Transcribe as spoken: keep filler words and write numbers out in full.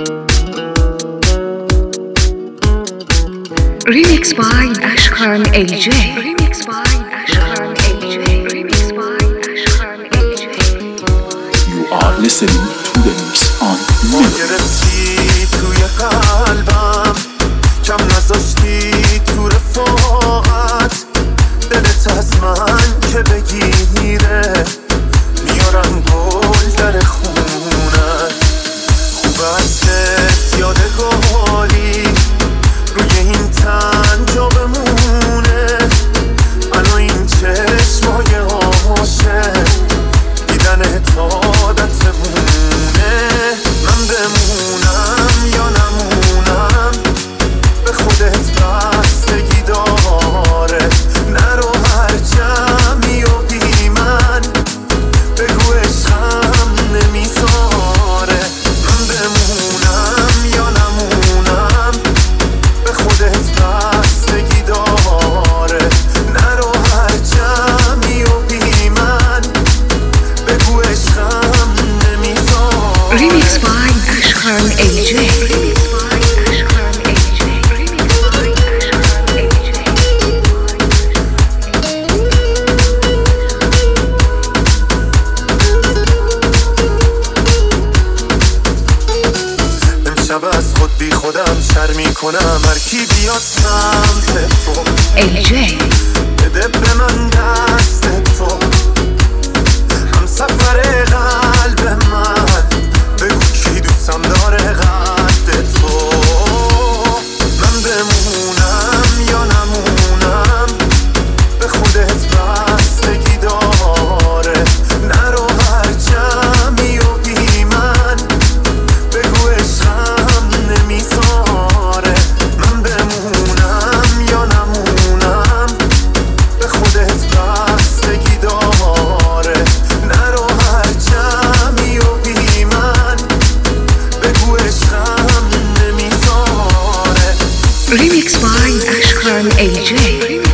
Remix by Ashkan A J. Remix by Ashkan A J. Remix by Ashkan A J. You are listening to the mix on Mix. گرفتی توی قلبم، کم نذاشتی تو رفاقت. دلت از من که بگیره، میارم گل در خونت. خوب ازت یادگاری روی این تن جا بمونه. منو این چشمای عاشق دیدنت عادتمونه. من بمونم یا نمونم به خودت بستگی داره. نرو هر جمعی و بی من بگو عشقم نمیذاره. من بمونم یا نمونم به خودت بستگی داره. نرو هر جمعی و بی من بگو عشقم نمیذاره. Remix by Ashkan A J. Remix by Ashkan A J. Remix by Ashkan A J. امشب از خود بی خودم شرمی کنم. هر کی بیاد سمت تو A J. بده به من دست تو. هم سفر قلب من بگو کی دوستم داره قد تو. من بمونم یا نمونم به خودت بستگی داره. نرو هر جمعی و بی من بگو عشقم نمیذاره. من بمونم یا نمونم به خودت بستگی داره. نرو هر جمعی و بی من بگو عشقم نمیذاره. Remix by Ashkan A J.